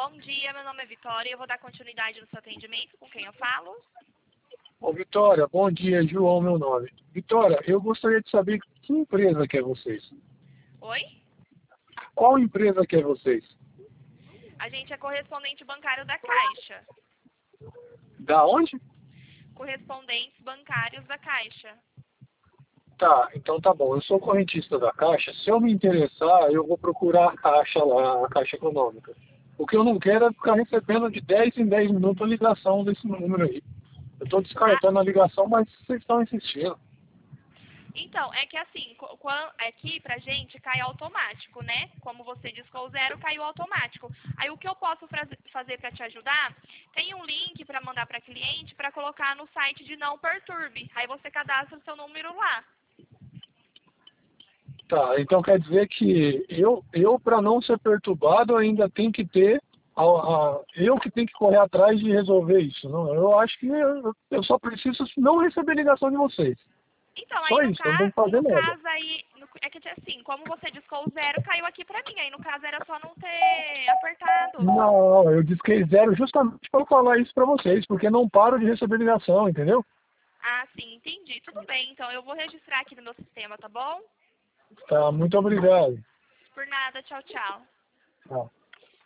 Bom dia, meu nome é Vitória e eu vou dar continuidade no seu atendimento. Com quem eu falo? Ô, Vitória, bom dia, João, meu nome. Vitória, eu gostaria de saber que empresa que é vocês. Oi? Qual empresa que é vocês? A gente é correspondente bancário da Caixa. Da onde? Correspondentes bancários da Caixa. Tá, então tá bom. Eu sou correntista da Caixa. Se eu me interessar, eu vou procurar a Caixa lá, a Caixa Econômica. O que eu não quero é ficar recebendo de 10 em 10 minutos a ligação desse número aí. Eu estou Ah, descartando a ligação, mas vocês estão insistindo. então, é que assim, aqui pra gente cai automático, né? Como você discou zero, caiu automático. Aí o que eu posso fazer pra te ajudar, tem um link pra mandar pra cliente pra colocar no site de Não Perturbe. Aí você cadastra o seu número lá. Tá, então quer dizer que eu para não ser perturbado, ainda tenho que ter, eu que tenho que correr atrás de resolver isso. Não, eu acho que eu só preciso não receber ligação de vocês. Então, aí Só isso, eu não tenho que fazer no nada. caso aí, é que assim, como você discou zero, caiu aqui pra mim. Aí no caso era só não ter apertado. Não, eu disquei zero justamente para falar isso para vocês, porque não paro de receber ligação, entendeu? Ah, sim, entendi. Tudo bem, então eu vou registrar aqui no meu sistema, tá bom? Tá, muito obrigado. Por nada, tchau, tchau. Tá.